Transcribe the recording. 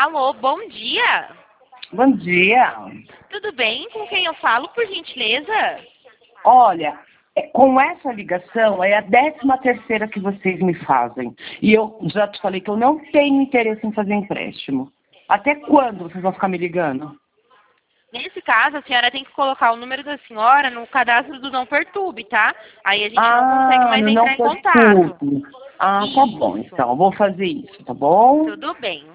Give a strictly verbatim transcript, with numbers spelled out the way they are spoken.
Alô, bom dia. Bom dia. Tudo bem? Com quem eu falo, por gentileza? Olha, é, com essa ligação é a décima terceira que vocês me fazem. E eu já te falei que eu não tenho interesse em fazer empréstimo. Até quando vocês vão ficar me ligando? Nesse caso, a senhora tem que colocar o número da senhora no cadastro do Não Perturbe, tá? Aí a gente ah, não consegue mais no entrar não em contato. perturbe. Ah, tá bom, Isso. então. Eu vou fazer isso, tá bom? Tudo bem.